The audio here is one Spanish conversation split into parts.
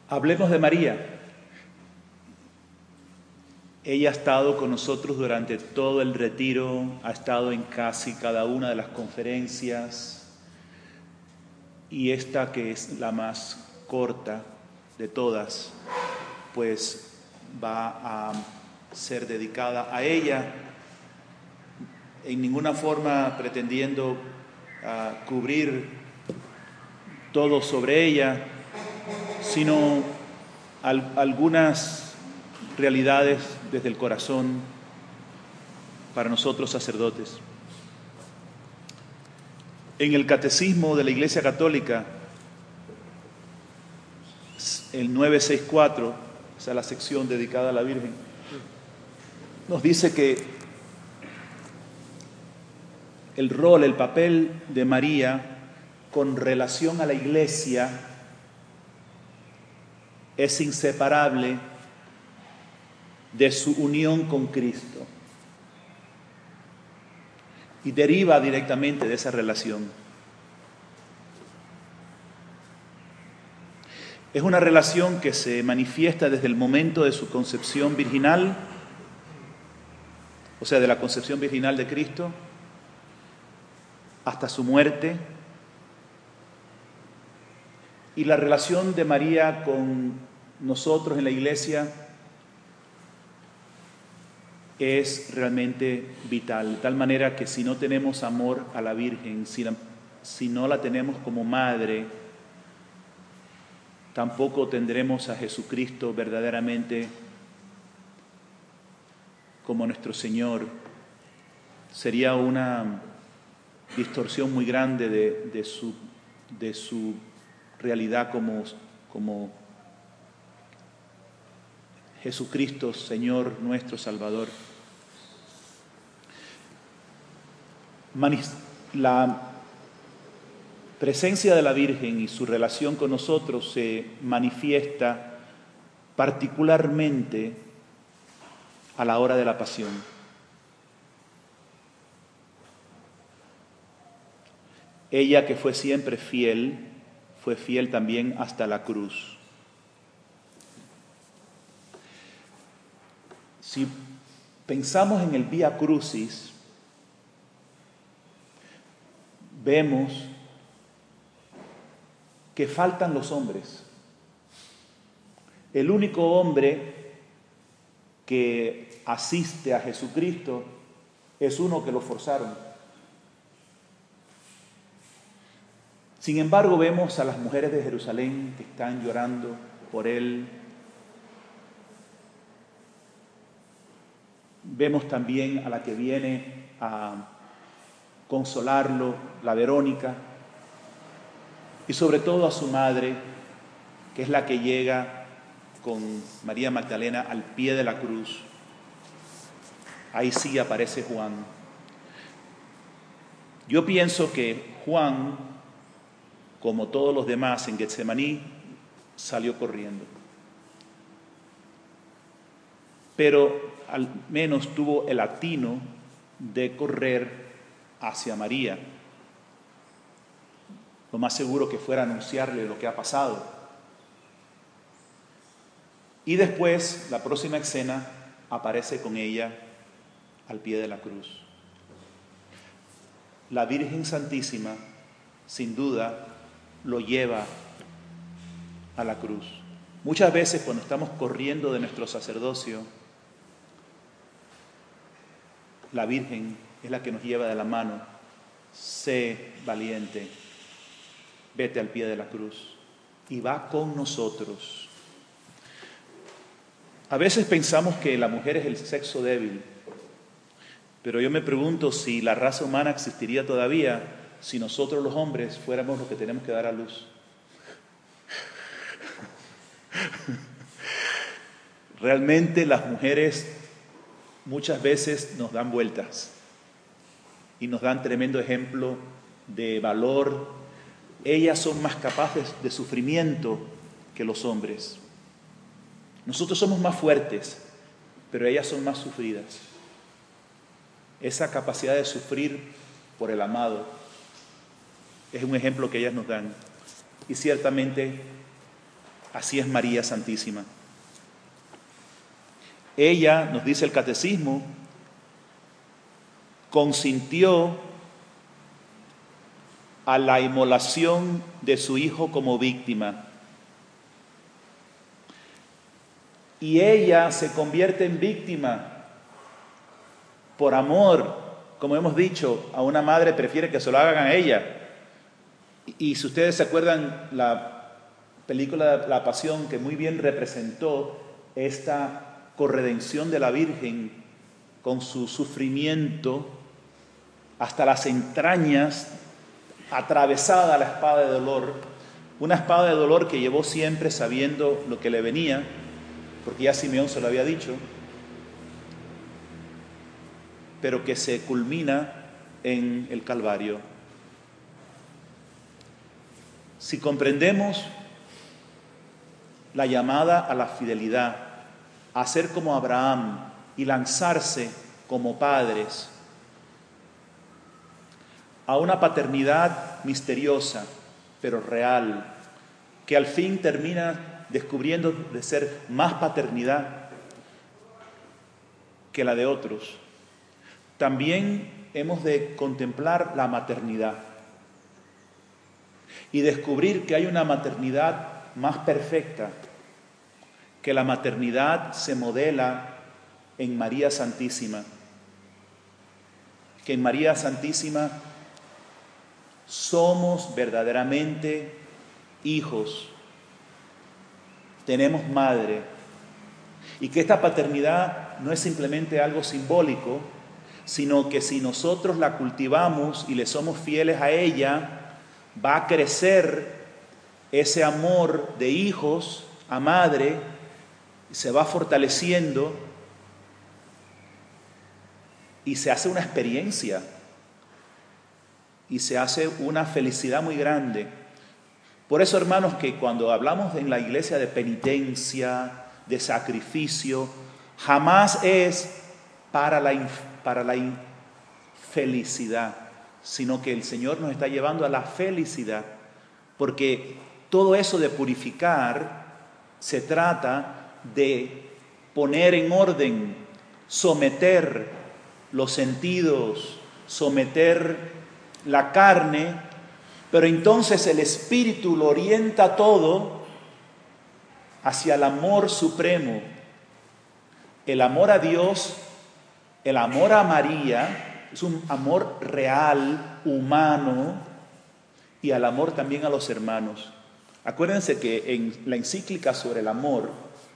Hablemos de María. Ella ha estado con nosotros durante todo el retiro, ha estado en casi cada una de las conferencias, y esta, que es la más corta de todas, pues va a ser dedicada a ella, en ninguna forma pretendiendo cubrir todo sobre ella, sino algunas realidades desde el corazón para nosotros sacerdotes. En el Catecismo de la Iglesia Católica, el 964, esa es la sección dedicada a la Virgen, nos dice que el rol, el papel de María con relación a la Iglesia es inseparable de su unión con Cristo y deriva directamente de esa relación. Es una relación que se manifiesta desde el momento de su concepción virginal, o sea, de la concepción virginal de Cristo, hasta su muerte. Y la relación de María con nosotros en la Iglesia es realmente vital, de tal manera que si no tenemos amor a la Virgen, si no la tenemos como madre, tampoco tendremos a Jesucristo verdaderamente como nuestro Señor. Sería una distorsión muy grande de su realidad como Jesucristo, Señor nuestro Salvador. La presencia de la Virgen y su relación con nosotros se manifiesta particularmente a la hora de la pasión. Ella, que fue siempre fiel, fue fiel también hasta la cruz. Si pensamos en el Vía Crucis, vemos que faltan los hombres. El único hombre que asiste a Jesucristo es uno que lo forzaron. Sin embargo, vemos a las mujeres de Jerusalén que están llorando por él. Vemos también a la que viene a consolarlo, la Verónica, y sobre todo a su madre, que es la que llega con María Magdalena al pie de la cruz. Ahí sí aparece Juan. Yo pienso que Juan, como todos los demás en Getsemaní, salió corriendo. Pero al menos tuvo el atino de correr hacia María. Lo más seguro que fuera a anunciarle lo que ha pasado. Y después, la próxima escena, aparece con ella al pie de la cruz. La Virgen Santísima, sin duda, lo lleva a la cruz. Muchas veces cuando estamos corriendo de nuestro sacerdocio, la Virgen es la que nos lleva de la mano. Sé valiente, vete al pie de la cruz, y va con nosotros. A veces pensamos que la mujer es el sexo débil, pero yo me pregunto si la raza humana existiría todavía si nosotros los hombres fuéramos los que tenemos que dar a luz. Realmente las mujeres muchas veces nos dan vueltas y nos dan tremendo ejemplo de valor. Ellas son más capaces de sufrimiento que los hombres. Nosotros somos más fuertes, pero ellas son más sufridas. Esa capacidad de sufrir por el amado es un ejemplo que ellas nos dan. Y ciertamente Así es María Santísima. Ella, nos dice el Catecismo, consintió a la inmolación de su Hijo como víctima. Y ella se convierte en víctima por amor. Como hemos dicho, a una madre prefiere que se lo hagan a ella. Y si ustedes se acuerdan, la película La Pasión, que muy bien representó esta corredención de la Virgen con su sufrimiento hasta las entrañas, atravesada la espada de dolor, una espada de dolor que llevó siempre sabiendo lo que le venía, porque ya Simeón se lo había dicho, pero que se culmina en el Calvario. Si comprendemos la llamada a la fidelidad, a ser como Abraham y lanzarse como padres a una paternidad misteriosa, pero real, que al fin termina descubriendo de ser más paternidad que la de otros, también hemos de contemplar la maternidad y descubrir que hay una maternidad más perfecta, que la maternidad se modela en María Santísima, que en María Santísima somos verdaderamente hijos, tenemos madre, y que esta paternidad no es simplemente algo simbólico, sino que si nosotros la cultivamos y le somos fieles a ella, va a crecer ese amor de hijos a madre, se va fortaleciendo y se hace una experiencia y se hace una felicidad muy grande. Por eso, hermanos, que cuando hablamos en la iglesia de penitencia, de sacrificio, jamás es para la infelicidad, sino que el Señor nos está llevando a la felicidad, porque todo eso de purificar se trata de poner en orden, someter los sentidos, someter la carne, pero entonces el Espíritu lo orienta todo hacia el amor supremo, el amor a Dios, el amor a María, es un amor real, humano, y al amor también a los hermanos. Acuérdense que en la encíclica sobre el amor,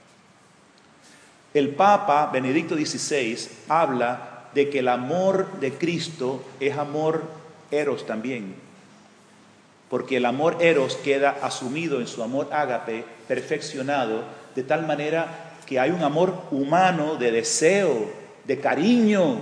el Papa Benedicto XVI habla de que el amor de Cristo es amor eros también, porque el amor eros queda asumido en su amor ágape, perfeccionado, de tal manera que hay un amor humano de deseo, de cariño,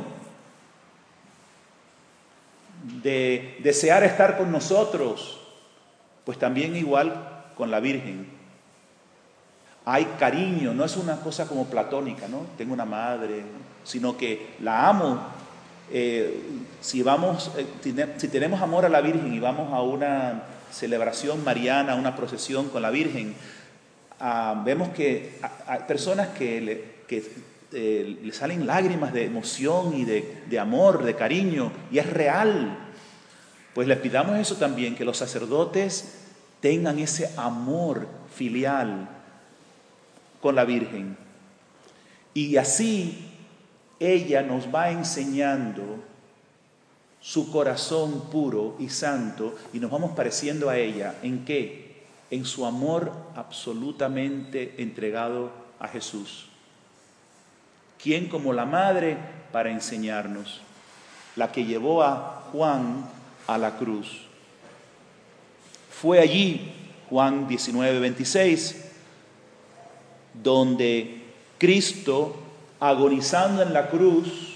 de desear estar con nosotros, pues también igual con la Virgen. Hay cariño, no es una cosa como platónica, ¿no? Tengo una madre, sino que la amo. Si tenemos amor a la Virgen y vamos a una celebración mariana, a una procesión con la Virgen, vemos que hay personas que le salen lágrimas de emoción y de amor, de cariño, y es real. Pues les pidamos eso también, que los sacerdotes tengan ese amor filial con la Virgen. Y así ella nos va enseñando su corazón puro y santo, y nos vamos pareciendo a ella. ¿En qué? En su amor absolutamente entregado a Jesús. ¿Quién como la madre para enseñarnos? La que llevó a Juan a la cruz. Fue allí, Juan 19:26, donde Cristo, agonizando en la cruz,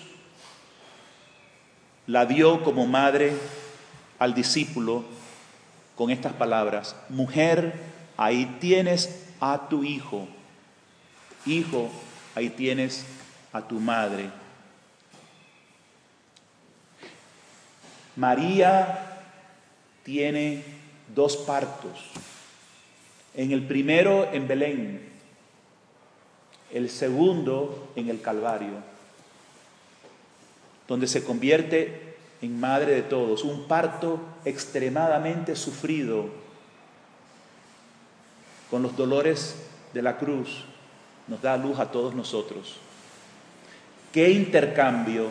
la dio como madre al discípulo con estas palabras: mujer, ahí tienes a tu hijo. Hijo, ahí tienes a tu madre. María tiene dos partos. En el primero en Belén, el segundo en el Calvario, donde se convierte en madre de todos, un parto extremadamente sufrido, con los dolores de la cruz, nos da luz a todos nosotros. ¿Qué intercambio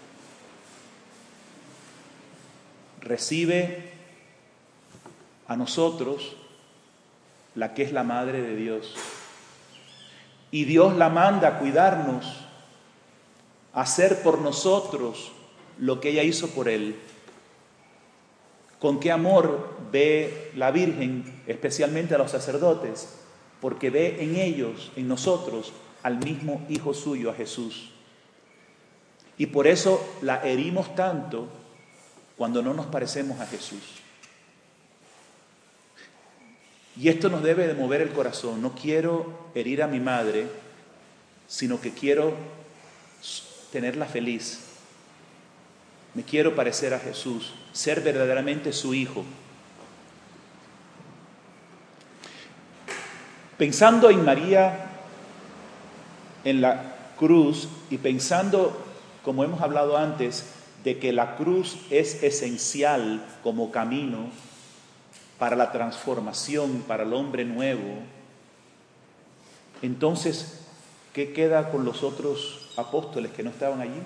recibe a nosotros la que es la Madre de Dios? Y Dios la manda a cuidarnos, a hacer por nosotros lo que ella hizo por Él. ¿Con qué amor ve la Virgen, especialmente a los sacerdotes? Porque ve en ellos, en nosotros, al mismo Hijo suyo, a Jesús. Y por eso la herimos tanto cuando no nos parecemos a Jesús. Y esto nos debe de mover el corazón. No quiero herir a mi madre, sino que quiero tenerla feliz. Me quiero parecer a Jesús, ser verdaderamente su hijo. Pensando en María, en la cruz, y pensando, como hemos hablado antes, de que la cruz es esencial como camino para la transformación, para el hombre nuevo, entonces, ¿qué queda con los otros apóstoles que no estaban allí?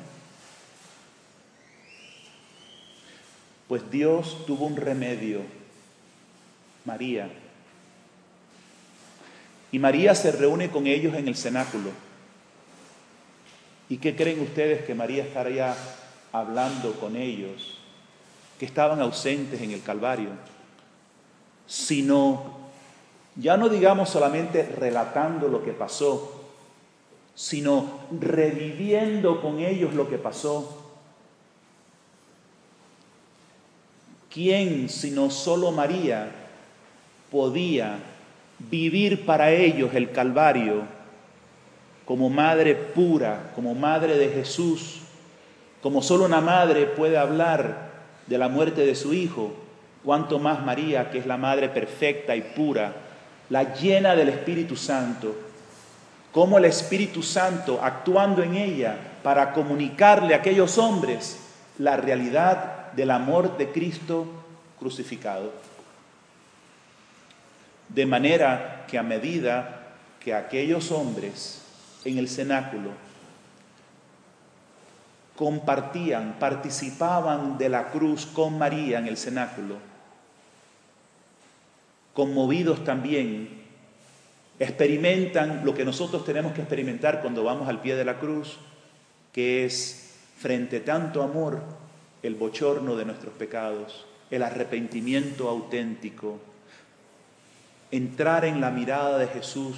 Pues Dios tuvo un remedio, María. Y María se reúne con ellos en el cenáculo. ¿Y qué creen ustedes que María estaría hablando con ellos, que estaban ausentes en el Calvario? Sino, ya no digamos solamente relatando lo que pasó, sino reviviendo con ellos lo que pasó. ¿Quién, sino solo María, podía vivir para ellos el Calvario como madre pura, como madre de Jesús, como solo una madre puede hablar de la muerte de su hijo? Cuánto más María, que es la madre perfecta y pura, la llena del Espíritu Santo, como el Espíritu Santo actuando en ella para comunicarle a aquellos hombres la realidad del amor de Cristo crucificado. De manera que a medida que aquellos hombres en el cenáculo compartían, participaban de la cruz con María en el cenáculo, conmovidos también, experimentan lo que nosotros tenemos que experimentar cuando vamos al pie de la cruz, que es, frente a tanto amor, el bochorno de nuestros pecados, el arrepentimiento auténtico, entrar en la mirada de Jesús,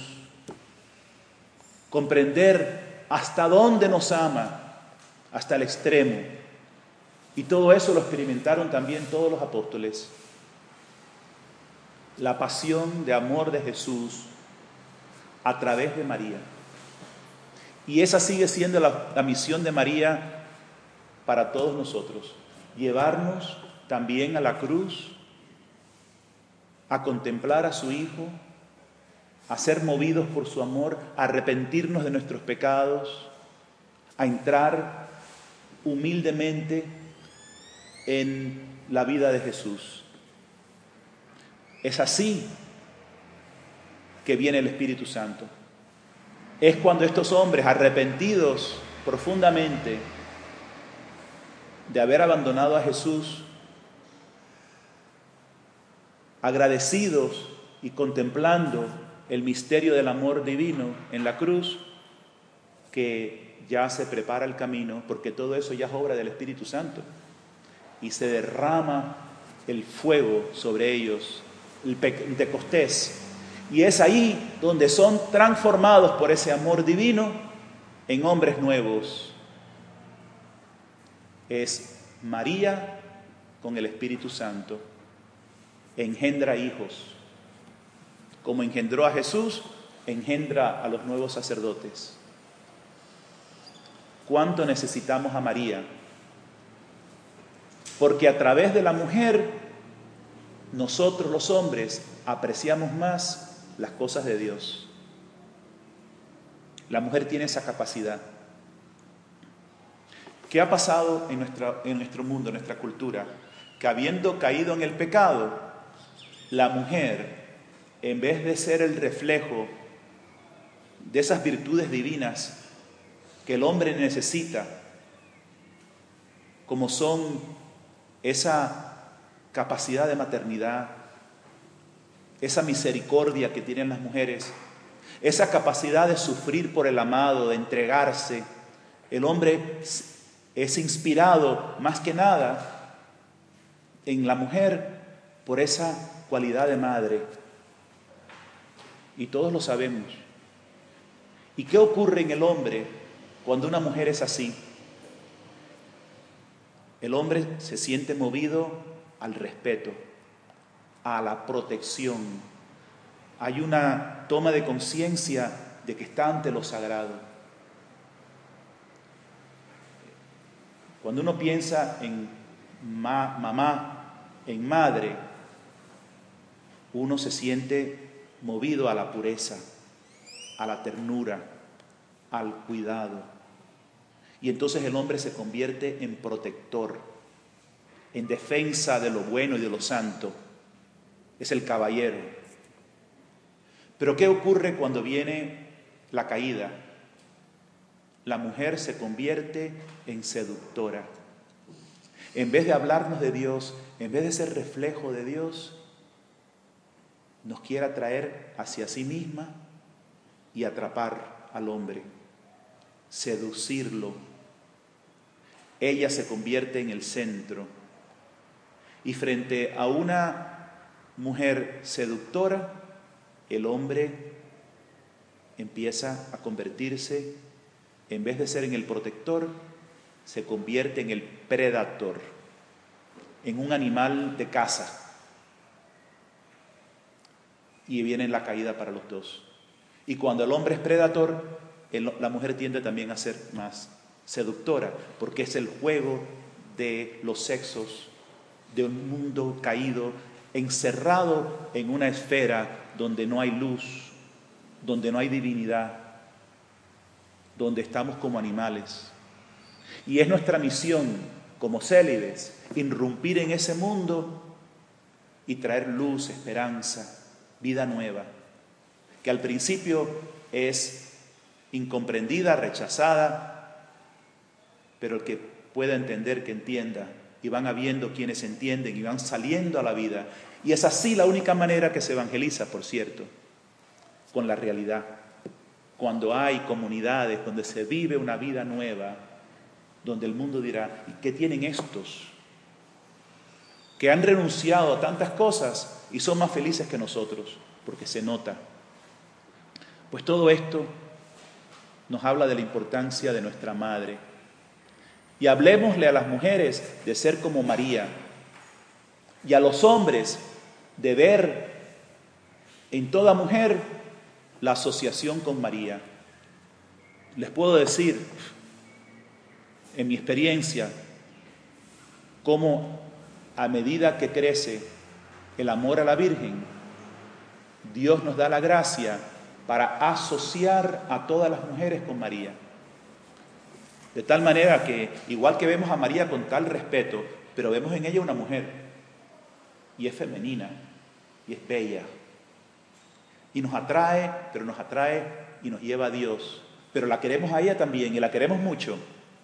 comprender hasta dónde nos ama, hasta el extremo. Y todo eso lo experimentaron también todos los apóstoles. La pasión de amor de Jesús a través de María. Y esa sigue siendo la misión de María para todos nosotros. Llevarnos también a la cruz, a contemplar a su Hijo, a ser movidos por su amor, a arrepentirnos de nuestros pecados, a entrar humildemente en la vida de Jesús. Es así que viene el Espíritu Santo. Es cuando estos hombres, arrepentidos profundamente de haber abandonado a Jesús, agradecidos y contemplando el misterio del amor divino en la cruz, que ya se prepara el camino, porque todo eso ya es obra del Espíritu Santo, y se derrama el fuego sobre ellos, el Pentecostés, y es ahí donde son transformados por ese amor divino en hombres nuevos. Es María con el Espíritu Santo, engendra hijos. Como engendró a Jesús, engendra a los nuevos sacerdotes. ¿Cuánto necesitamos a María? Porque a través de la mujer, nosotros los hombres apreciamos más las cosas de Dios. La mujer tiene esa capacidad. ¿Qué ha pasado en nuestro mundo, en nuestra cultura? Que habiendo caído en el pecado, la mujer, en vez de ser el reflejo de esas virtudes divinas que el hombre necesita, como son esa capacidad de maternidad, esa misericordia que tienen las mujeres, esa capacidad de sufrir por el amado, de entregarse, el hombre es inspirado más que nada en la mujer por esa cualidad de madre. Y todos lo sabemos. ¿Y qué ocurre en el hombre cuando una mujer es así? El hombre se siente movido al respeto, a la protección. Hay una toma de conciencia de que está ante lo sagrado. Cuando uno piensa en mamá, en madre, uno se siente movido a la pureza, a la ternura, al cuidado. Y entonces el hombre se convierte en protector, en defensa de lo bueno y de lo santo. Es el caballero. Pero ¿qué ocurre cuando viene la caída? La mujer se convierte en seductora. En vez de hablarnos de Dios, en vez de ser reflejo de Dios, nos quiere atraer hacia sí misma y atrapar al hombre, seducirlo. Ella se convierte en el centro. Y frente a una mujer seductora, el hombre empieza a convertirse, en vez de ser en el protector, se convierte en el predador, en un animal de caza. Y viene la caída para los dos. Y cuando el hombre es predador, la mujer tiende también a ser más seductora, porque es el juego de los sexos, de un mundo caído, encerrado en una esfera donde no hay luz, donde no hay divinidad, donde estamos como animales. Y es nuestra misión como célibes irrumpir en ese mundo y traer luz, esperanza, vida nueva, que al principio es incomprendida, rechazada, pero el que pueda entender, que entienda, y van habiendo quienes entienden y van saliendo a la vida. Y es así la única manera que se evangeliza, por cierto, con la realidad. Cuando hay comunidades donde se vive una vida nueva, donde el mundo dirá, ¿y qué tienen estos? Que han renunciado a tantas cosas y son más felices que nosotros, porque se nota. Pues todo esto nos habla de la importancia de nuestra madre. Y hablemosle a las mujeres de ser como María, y a los hombres de ver en toda mujer la asociación con María. Les puedo decir, en mi experiencia, cómo a medida que crece el amor a la Virgen, Dios nos da la gracia para asociar a todas las mujeres con María. De tal manera que, igual que vemos a María con tal respeto, pero vemos en ella una mujer, y es femenina, y es bella, y nos atrae, pero nos atrae y nos lleva a Dios, pero la queremos a ella también, y la queremos mucho.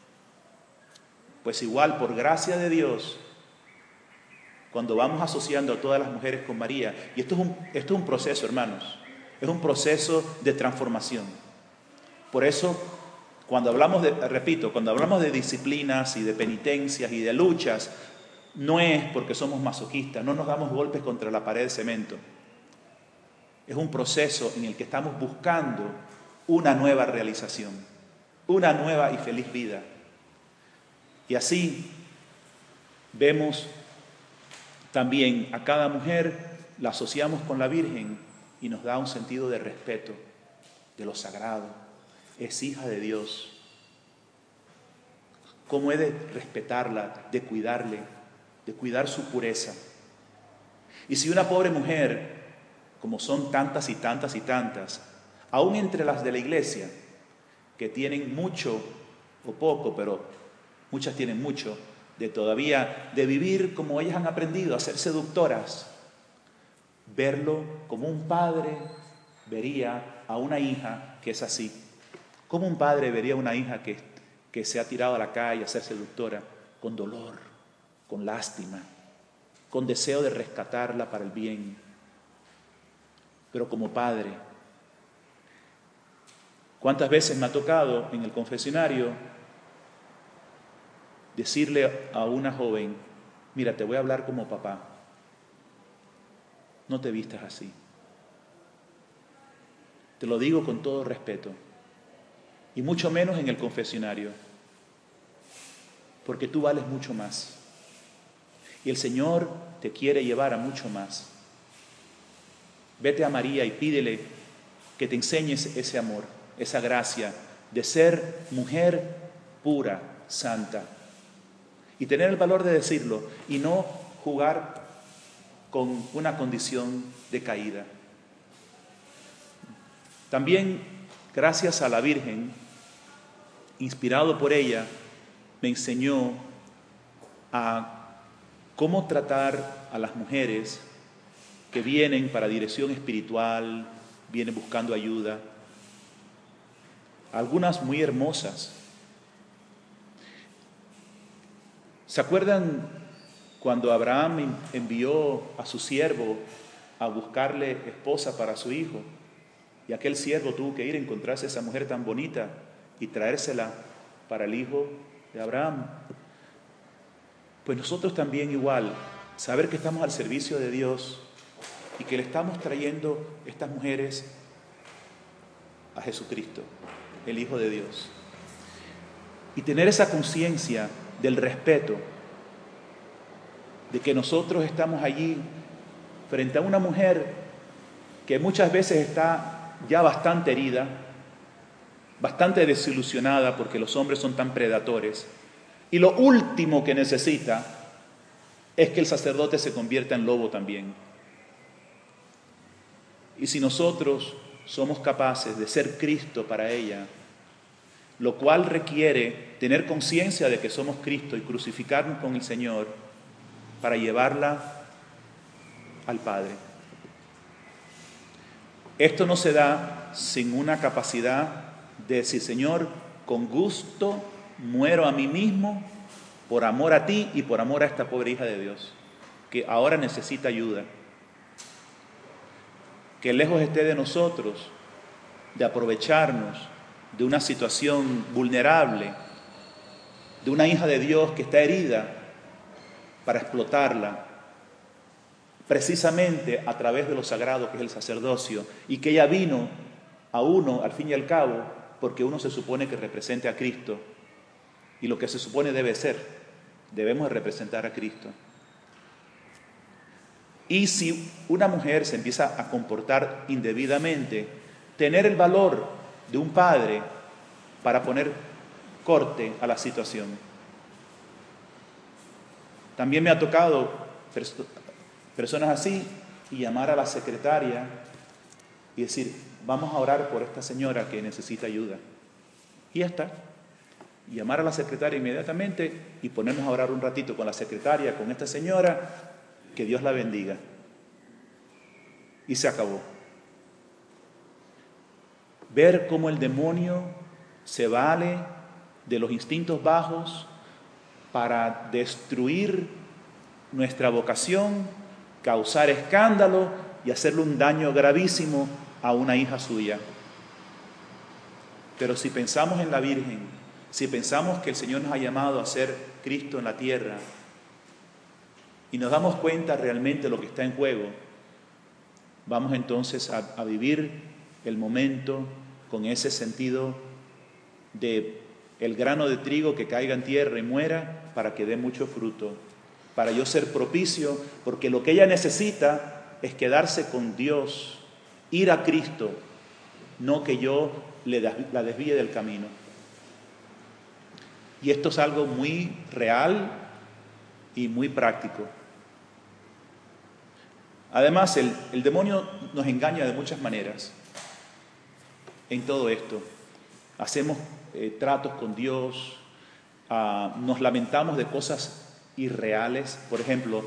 Pues igual, por gracia de Dios, cuando vamos asociando a todas las mujeres con María, y esto es un proceso, hermanos, es un proceso de transformación. Por eso, cuando hablamos de disciplinas y de penitencias y de luchas, no es porque somos masoquistas, no nos damos golpes contra la pared de cemento. Es un proceso en el que estamos buscando una nueva realización, una nueva y feliz vida. Y así vemos también a cada mujer, la asociamos con la Virgen y nos da un sentido de respeto, de lo sagrado. Es hija de Dios. ¿Cómo he de respetarla, de cuidarle, de cuidar su pureza? Y si una pobre mujer como son tantas y tantas y tantas, aún entre las de la iglesia, que tienen mucho o poco, pero muchas tienen mucho, de vivir como ellas han aprendido, a ser seductoras, verlo como un padre vería a una hija que es así. Como un padre vería a una hija que se ha tirado a la calle a ser seductora, con dolor, con lástima, con deseo de rescatarla para el bien. Pero como padre, ¿cuántas veces me ha tocado en el confesionario decirle a una joven, mira, te voy a hablar como papá, no te vistas así? Te lo digo con todo respeto, y mucho menos en el confesionario, porque tú vales mucho más, y el Señor te quiere llevar a mucho más. Vete a María y pídele que te enseñes ese amor, esa gracia de ser mujer pura, santa, y tener el valor de decirlo y no jugar con una condición de caída. También, gracias a la Virgen, inspirado por ella, me enseñó a cómo tratar a las mujeres que vienen para dirección espiritual, vienen buscando ayuda. Algunas muy hermosas. ¿Se acuerdan cuando Abraham envió a su siervo a buscarle esposa para su hijo? Y aquel siervo tuvo que ir a encontrarse a esa mujer tan bonita y traérsela para el hijo de Abraham. Pues nosotros también igual, saber que estamos al servicio de Dios y que le estamos trayendo estas mujeres a Jesucristo, el Hijo de Dios. Y tener esa conciencia del respeto, de que nosotros estamos allí frente a una mujer que muchas veces está ya bastante herida, bastante desilusionada porque los hombres son tan predadores, y lo último que necesita es que el sacerdote se convierta en lobo también. Y si nosotros somos capaces de ser Cristo para ella, lo cual requiere tener conciencia de que somos Cristo y crucificarnos con el Señor para llevarla al Padre. Esto no se da sin una capacidad de decir, Señor, con gusto muero a mí mismo por amor a ti y por amor a esta pobre hija de Dios, que ahora necesita ayuda. Que lejos esté de nosotros de aprovecharnos de una situación vulnerable, de una hija de Dios que está herida, para explotarla, precisamente a través de lo sagrado que es el sacerdocio, y que ella vino a uno, al fin y al cabo, porque uno se supone que represente a Cristo, y lo que se supone debe ser, debemos representar a Cristo. Y si una mujer se empieza a comportar indebidamente, tener el valor de un padre para poner corte a la situación. También me ha tocado personas así y llamar a la secretaria y decir, vamos a orar por esta señora que necesita ayuda. Y ya está. Llamar a la secretaria inmediatamente y ponernos a orar un ratito con la secretaria, con esta señora, que Dios la bendiga. Y se acabó. Ver cómo el demonio se vale de los instintos bajos para destruir nuestra vocación, causar escándalo y hacerle un daño gravísimo a una hija suya. Pero si pensamos en la Virgen, si pensamos que el Señor nos ha llamado a ser Cristo en la tierra y nos damos cuenta realmente de lo que está en juego, vamos entonces a vivir el momento con ese sentido de el grano de trigo que caiga en tierra y muera para que dé mucho fruto, para yo ser propicio, porque lo que ella necesita es quedarse con Dios, ir a Cristo, no que yo la desvíe del camino. Y esto es algo muy real y muy práctico. Además, el demonio nos engaña de muchas maneras en todo esto. Hacemos tratos con Dios, nos lamentamos de cosas irreales. Por ejemplo,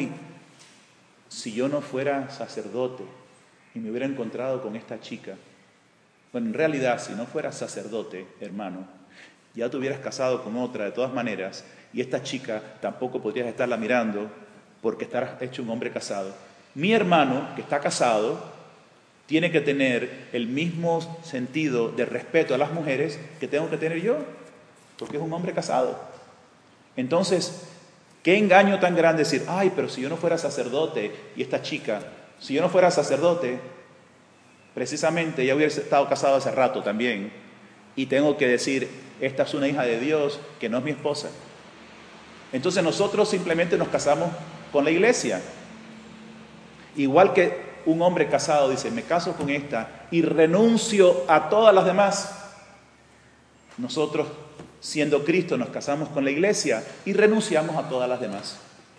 si yo no fuera sacerdote y me hubiera encontrado con esta chica. Bueno, en realidad, si no fueras sacerdote, hermano, ya te hubieras casado con otra de todas maneras, y esta chica tampoco podrías estarla mirando porque estarás hecho un hombre casado. Mi hermano, que está casado, tiene que tener el mismo sentido de respeto a las mujeres que tengo que tener yo, porque es un hombre casado. Entonces, qué engaño tan grande decir, pero si yo no fuera sacerdote, y esta chica, si yo no fuera sacerdote, precisamente ya hubiera estado casado hace rato también, y tengo que decir, esta es una hija de Dios que no es mi esposa. Entonces nosotros simplemente nos casamos con la iglesia. Igual que un hombre casado dice, me caso con esta y renuncio a todas las demás. Nosotros, siendo Cristo, nos casamos con la iglesia y renunciamos a todas las demás.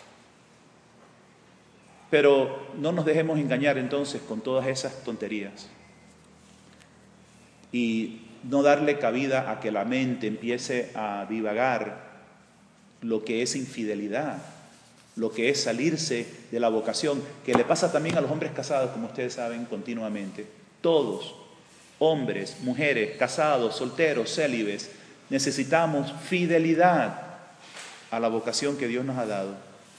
Pero no nos dejemos engañar entonces con todas esas tonterías. Y no darle cabida a que la mente empiece a divagar lo que es infidelidad, lo que es salirse de la vocación, que le pasa también a los hombres casados, como ustedes saben, continuamente. Todos, hombres, mujeres, casados, solteros, célibes, necesitamos fidelidad a la vocación que Dios nos ha dado.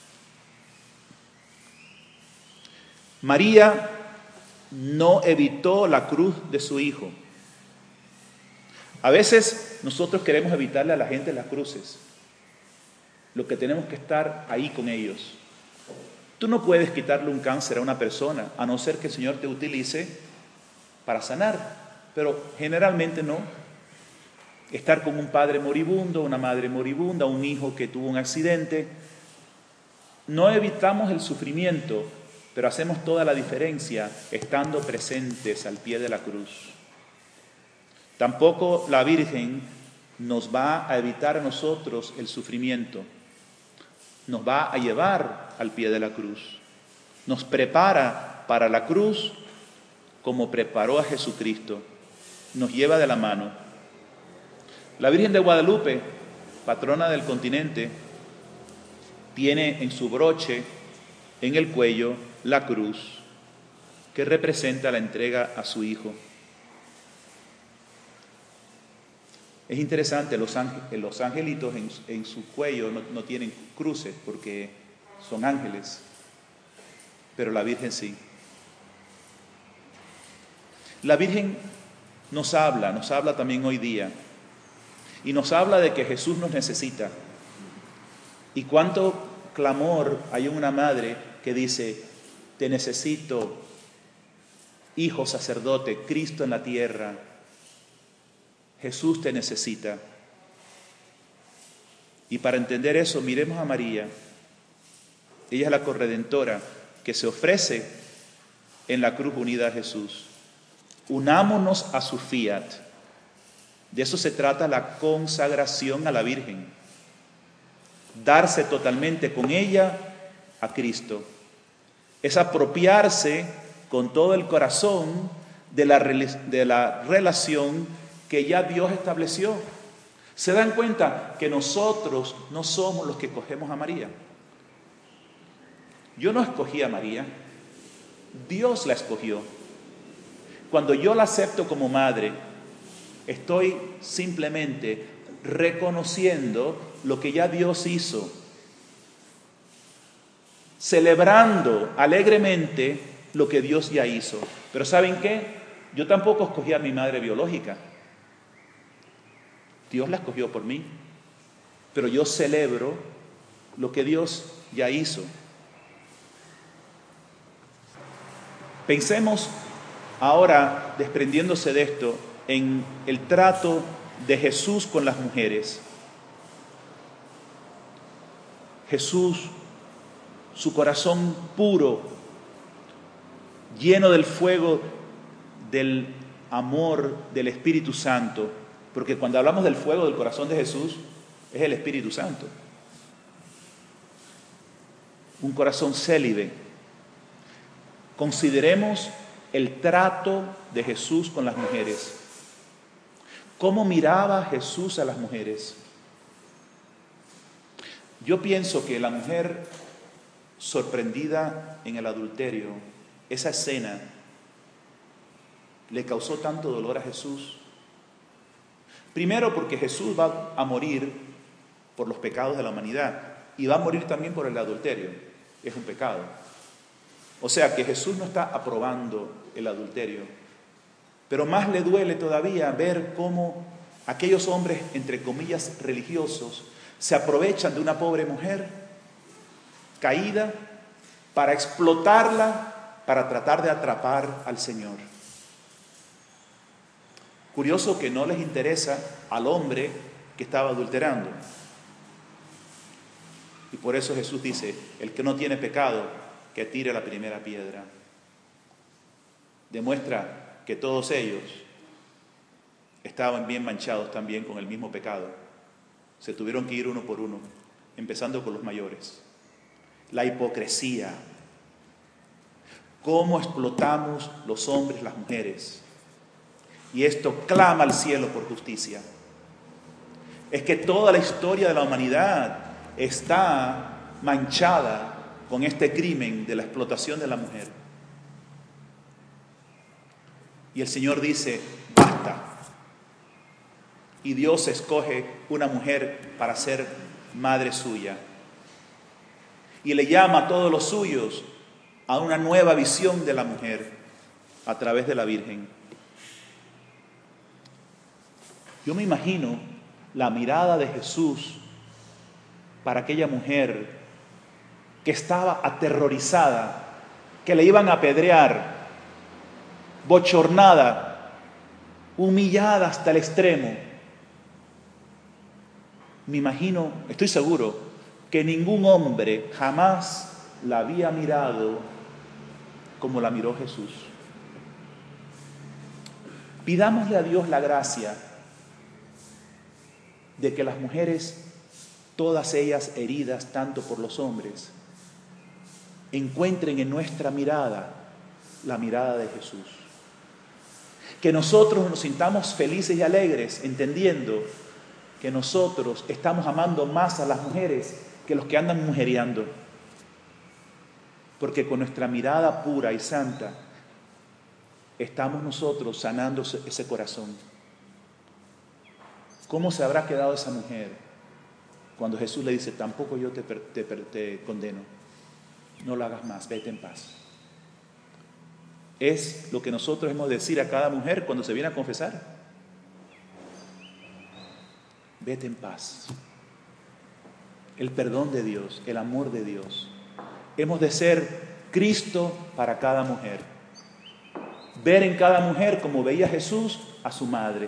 María no evitó la cruz de su hijo. A veces nosotros queremos evitarle a la gente las cruces. Lo que tenemos que estar ahí con ellos. Tú no puedes quitarle un cáncer a una persona, a no ser que el Señor te utilice para sanar, pero generalmente no. Estar con un padre moribundo, una madre moribunda, un hijo que tuvo un accidente. No evitamos el sufrimiento, pero hacemos toda la diferencia estando presentes al pie de la cruz. Tampoco la Virgen nos va a evitar a nosotros el sufrimiento. Nos va a llevar al pie de la cruz. Nos prepara para la cruz como preparó a Jesucristo. Nos lleva de la mano. La Virgen de Guadalupe, patrona del continente, tiene en su broche, en el cuello, la cruz, que representa la entrega a su Hijo. Es interesante, los angelitos en su cuello no tienen cruces porque son ángeles, pero la Virgen sí. La Virgen nos habla también hoy día, y nos habla de que Jesús nos necesita. Y cuánto clamor hay en una madre que dice, te necesito, hijo sacerdote, Cristo en la tierra. Jesús te necesita. Y para entender eso, miremos a María. Ella es la corredentora que se ofrece en la cruz unida a Jesús. Unámonos a su fiat. De eso se trata la consagración a la Virgen. Darse totalmente con ella a Cristo. Es apropiarse con todo el corazón de la relación que ya Dios estableció. ¿Se dan cuenta que nosotros no somos los que escogemos a María? Yo no escogí a María, Dios la escogió. Cuando yo la acepto como madre, estoy simplemente reconociendo lo que ya Dios hizo, celebrando alegremente lo que Dios ya hizo. Pero ¿saben qué? Yo tampoco escogí a mi madre biológica. Dios la escogió por mí, pero yo celebro lo que Dios ya hizo. Pensemos ahora, desprendiéndose de esto, en el trato de Jesús con las mujeres. Jesús, su corazón puro, lleno del fuego del amor del Espíritu Santo, porque cuando hablamos del fuego del corazón de Jesús, es el Espíritu Santo. Un corazón célibe. Consideremos el trato de Jesús con las mujeres. ¿Cómo miraba Jesús a las mujeres? Yo pienso que la mujer sorprendida en el adulterio, esa escena le causó tanto dolor a Jesús. Primero porque Jesús va a morir por los pecados de la humanidad y va a morir también por el adulterio. Es un pecado. O sea que Jesús no está aprobando el adulterio. Pero más le duele todavía ver cómo aquellos hombres, entre comillas, religiosos, se aprovechan de una pobre mujer caída para explotarla, para tratar de atrapar al Señor. Curioso que no les interesa al hombre que estaba adulterando. Y por eso Jesús dice, el que no tiene pecado, que tire la primera piedra. Demuestra que todos ellos estaban bien manchados también con el mismo pecado. Se tuvieron que ir uno por uno, empezando por los mayores. La hipocresía. ¿Cómo explotamos los hombres, las mujeres? Y esto clama al cielo por justicia. Es que toda la historia de la humanidad está manchada con este crimen de la explotación de la mujer. Y el Señor dice, basta. Y Dios escoge una mujer para ser madre suya. Y le llama a todos los suyos a una nueva visión de la mujer a través de la Virgen. Yo me imagino la mirada de Jesús para aquella mujer que estaba aterrorizada, que le iban a apedrear, bochornada, humillada hasta el extremo. Me imagino, estoy seguro, que ningún hombre jamás la había mirado como la miró Jesús. Pidámosle a Dios la gracia de que las mujeres, todas ellas heridas tanto por los hombres, encuentren en nuestra mirada la mirada de Jesús. Que nosotros nos sintamos felices y alegres entendiendo que nosotros estamos amando más a las mujeres que los que andan mujereando. Porque con nuestra mirada pura y santa estamos nosotros sanando ese corazón. ¿Cómo se habrá quedado esa mujer cuando Jesús le dice, tampoco yo te condeno, no lo hagas más, vete en paz? Es lo que nosotros hemos de decir a cada mujer cuando se viene a confesar. Vete en paz. El perdón de Dios, el amor de Dios. Hemos de ser Cristo para cada mujer. Ver en cada mujer como veía Jesús a su madre.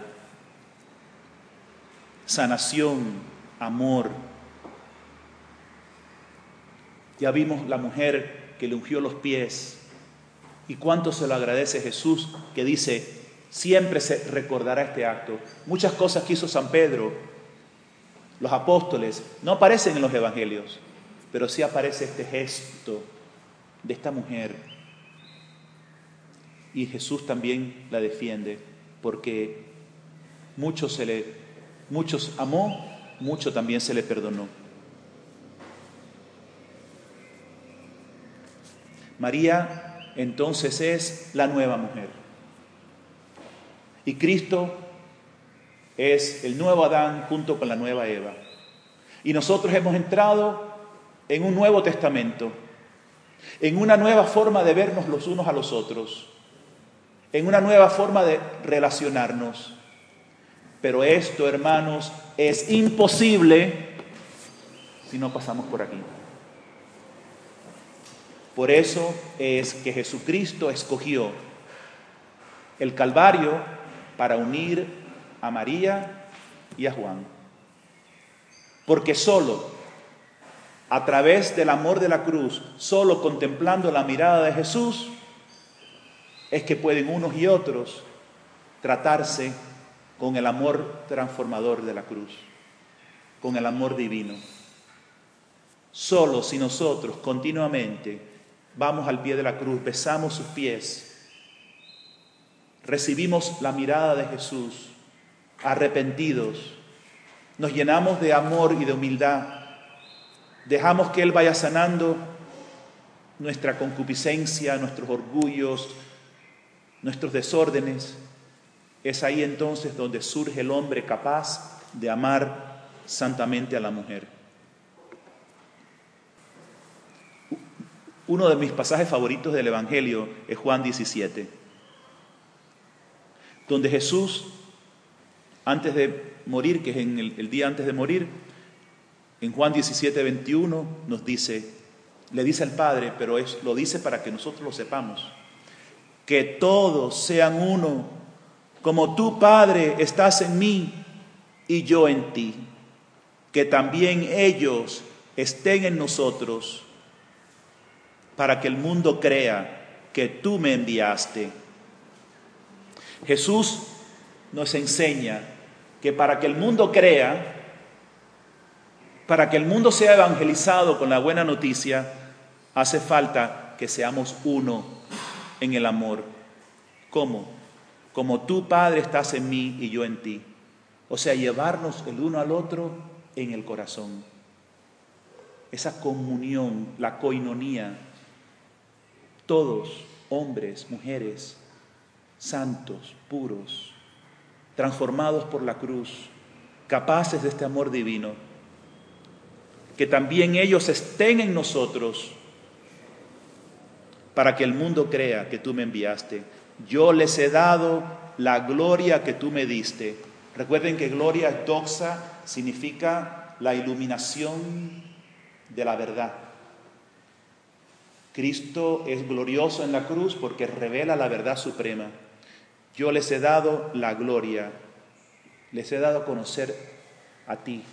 Sanación, amor. Ya vimos la mujer que le ungió los pies. Y cuánto se lo agradece Jesús, que dice, siempre se recordará este acto. Muchas cosas que hizo San Pedro, los apóstoles, no aparecen en los evangelios, pero sí aparece este gesto de esta mujer. Y Jesús también la defiende, porque muchos amó, mucho también se le perdonó. María entonces es la nueva mujer. Y Cristo es el nuevo Adán junto con la nueva Eva. Y nosotros hemos entrado en un nuevo testamento, en una nueva forma de vernos los unos a los otros, en una nueva forma de relacionarnos. Pero esto, hermanos, es imposible si no pasamos por aquí. Por eso es que Jesucristo escogió el Calvario para unir a María y a Juan. Porque solo a través del amor de la cruz, solo contemplando la mirada de Jesús, es que pueden unos y otros tratarse con el amor transformador de la cruz, con el amor divino. Solo si nosotros continuamente vamos al pie de la cruz, besamos sus pies recibimos la mirada de Jesús, arrepentidos, nos llenamos de amor y de humildad, dejamos que Él vaya sanando nuestra concupiscencia, nuestros orgullos, nuestros desórdenes, es ahí entonces donde surge el hombre capaz de amar santamente a la mujer. Uno de mis pasajes favoritos del Evangelio es Juan 17, donde Jesús, antes de morir, que es en el día antes de morir, en Juan 17, 21, nos dice, le dice al Padre, pero lo dice para que nosotros lo sepamos, que todos sean uno, como tú, Padre, estás en mí y yo en ti, que también ellos estén en nosotros, para que el mundo crea que tú me enviaste. Jesús nos enseña que para que el mundo crea, para que el mundo sea evangelizado con la buena noticia, hace falta que seamos uno en el amor. ¿Cómo? Como tú, Padre, estás en mí y yo en ti. O sea, llevarnos el uno al otro en el corazón. Esa comunión, la koinonía. Todos, hombres, mujeres, santos, puros, transformados por la cruz, capaces de este amor divino. Que también ellos estén en nosotros para que el mundo crea que tú me enviaste. Yo les he dado la gloria que tú me diste. Recuerden que gloria, doxa, significa la iluminación de la verdad. Cristo es glorioso en la cruz porque revela la verdad suprema. Yo les he dado la gloria, les he dado a conocer a ti,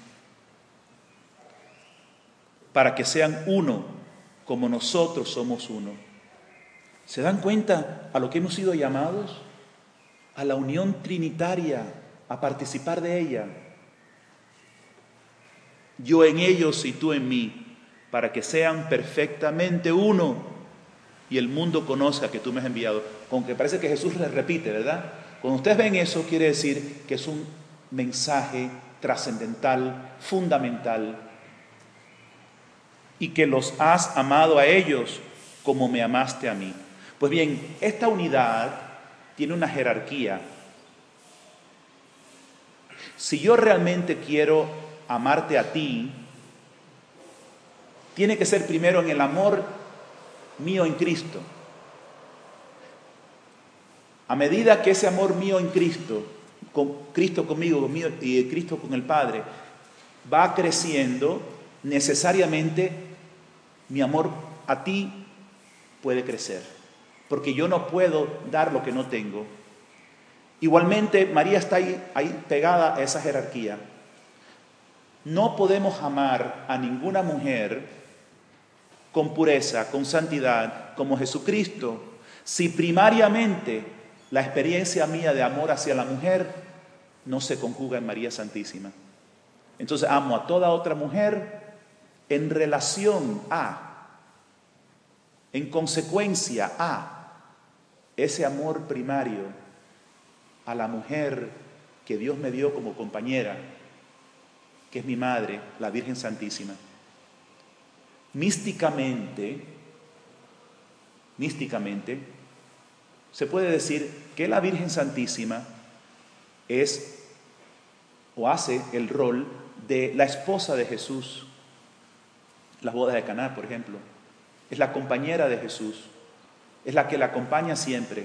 para que sean uno como nosotros somos uno. ¿Se dan cuenta a lo que hemos sido llamados? A la unión trinitaria, a participar de ella. Yo en ellos y tú en mí, para que sean perfectamente uno y el mundo conozca que tú me has enviado. Con que parece que Jesús les repite, ¿verdad? Cuando ustedes ven eso, quiere decir que es un mensaje trascendental, fundamental, y que los has amado a ellos como me amaste a mí. Pues bien, esta unidad tiene una jerarquía. Si yo realmente quiero amarte a ti, tiene que ser primero en el amor mío en Cristo. A medida que ese amor mío en Cristo, con Cristo conmigo y Cristo con el Padre, va creciendo, necesariamente mi amor a ti puede crecer, porque yo no puedo dar lo que no tengo. Igualmente, María está ahí pegada a esa jerarquía. No podemos amar a ninguna mujer con pureza, con santidad, como Jesucristo, si primariamente la experiencia mía de amor hacia la mujer no se conjuga en María Santísima. Entonces amo a toda otra mujer en relación a, en consecuencia a ese amor primario a la mujer que Dios me dio como compañera, que es mi madre, la Virgen Santísima. Místicamente, se puede decir que la Virgen Santísima es o hace el rol de la esposa de Jesús. Las bodas de Caná, por ejemplo, es la compañera de Jesús, es la que la acompaña siempre.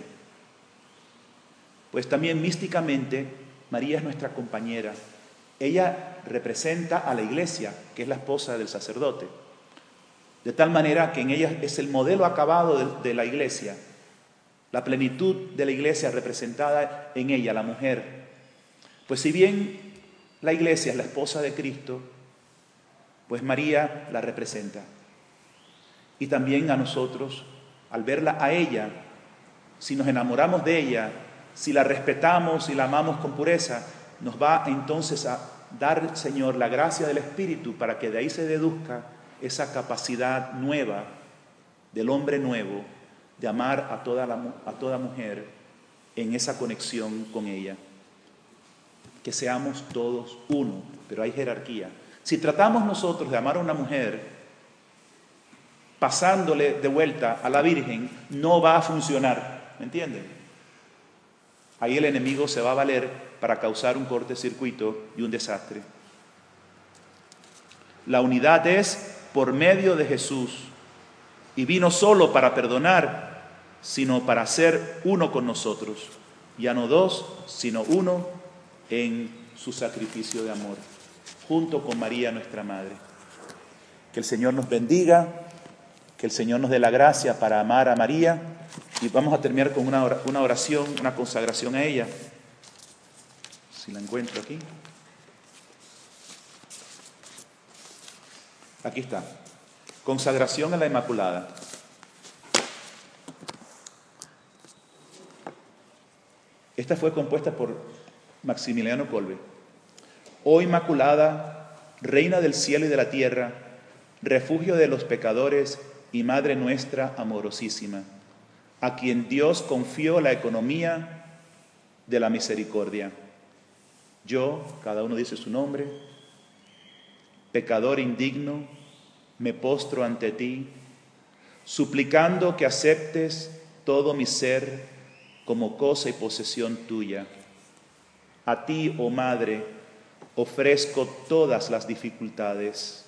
Pues también místicamente María es nuestra compañera. Ella representa a la iglesia, que es la esposa del sacerdote. De tal manera que en ella es el modelo acabado de la iglesia, la plenitud de la iglesia representada en ella, la mujer. Pues si bien la iglesia es la esposa de Cristo, pues María la representa. Y también a nosotros, al verla a ella, si nos enamoramos de ella, si la respetamos y la amamos con pureza, nos va entonces a dar, Señor, la gracia del Espíritu para que de ahí se deduzca esa capacidad nueva del hombre nuevo de amar a toda mujer en esa conexión con ella. Que seamos todos uno, pero hay jerarquía. Si tratamos nosotros de amar a una mujer pasándole de vuelta a la Virgen, no va a funcionar, ¿me entienden? Ahí el enemigo se va a valer para causar un cortocircuito y un desastre. La unidad es por medio de Jesús, y vino solo para perdonar, sino para ser uno con nosotros, ya no dos, sino uno en su sacrificio de amor, junto con María nuestra Madre. Que el Señor nos bendiga, que el Señor nos dé la gracia para amar a María, y vamos a terminar con una oración, una consagración a ella, si la encuentro aquí. Aquí está. Consagración a la Inmaculada. Esta fue compuesta por Maximiliano Kolbe. Oh Inmaculada, Reina del cielo y de la tierra, refugio de los pecadores y Madre nuestra amorosísima, a quien Dios confió la economía de la misericordia. Yo, cada uno dice su nombre, pecador indigno, me postro ante ti, suplicando que aceptes todo mi ser como cosa y posesión tuya. A ti, oh Madre, ofrezco todas las dificultades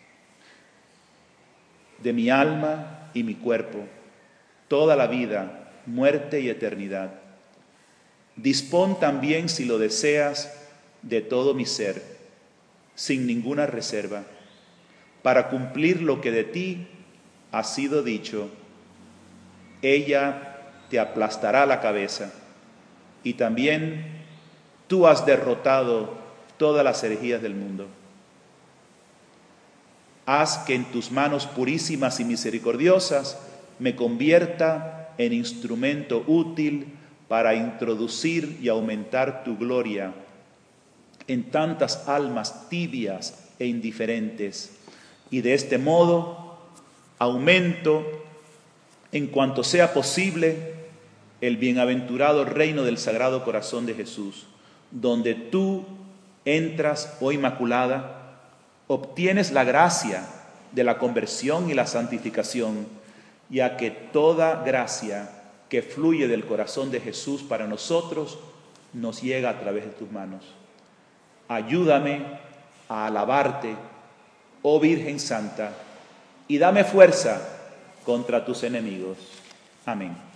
de mi alma y mi cuerpo, toda la vida, muerte y eternidad. Dispón también, si lo deseas, de todo mi ser, sin ninguna reserva, para cumplir lo que de ti ha sido dicho. Ella te aplastará la cabeza, y también tú has derrotado todas las herejías del mundo. Haz que en tus manos purísimas y misericordiosas me convierta en instrumento útil para introducir y aumentar tu gloria en tantas almas tibias e indiferentes, y de este modo aumento en cuanto sea posible el bienaventurado reino del Sagrado Corazón de Jesús, donde tú entras, oh Inmaculada, obtienes la gracia de la conversión y la santificación, ya que toda gracia que fluye del corazón de Jesús para nosotros nos llega a través de tus manos. Ayúdame a alabarte, oh Virgen Santa, y dame fuerza contra tus enemigos. Amén.